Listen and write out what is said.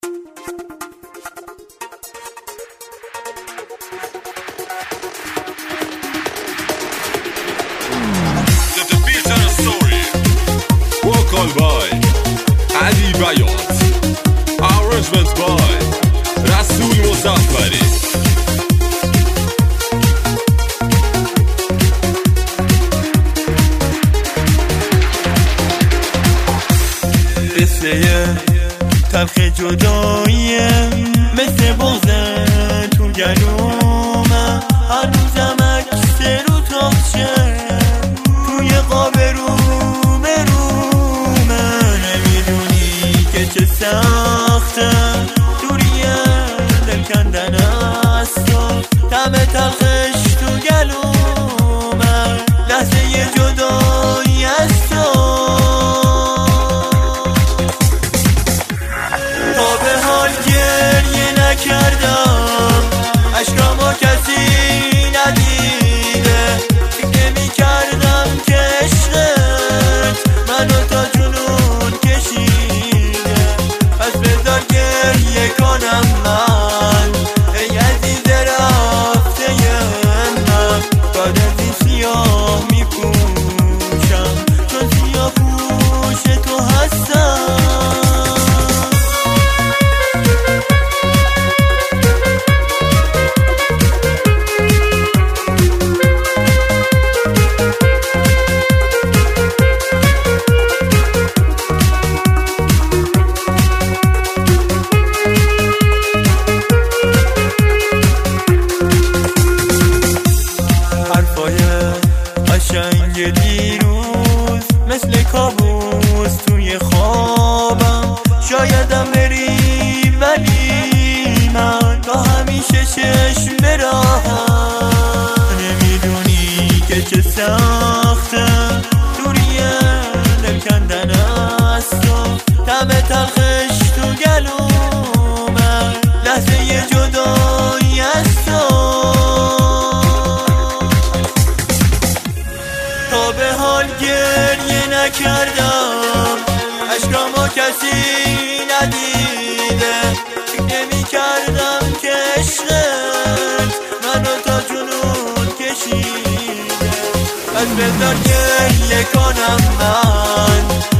Vocal by Ali Bayat, arrangement by Rasool Muzaffari. قصه تلخ جداییم مثل بغضه تو گلومه، هر روزم عکس رو تاخچه توی قاب رومه نمیدونی که چه سخته دوریه دل کندن از تو، طعم تلخش تو گلومه، لحظه جدایی از تو. تا به حال گریه نکردم، اشکامو کسی ندیده، فکر نمی کردم که عشقت منو تا جنون کشیده، پس بذار گریه کنم من ای عزیز رفته من، بعد از این سیاه می پوشم چون سیاه پوش تو هستم. قشنگ دیروز مثل کابوس توی خوابم، شایدم بری ولی من تا همیشه چشم براهم، نمیدونی که چه سخته دوریه دل کندن از تو، طعم تلخش تو گلومه، لحظه جدایی از تو. تا به حال گریه نکردم، اشکامو کسی ندیده، فکر نمی کردم که عشقت منو تا جنون کشیده، پس بذار گریه کنم من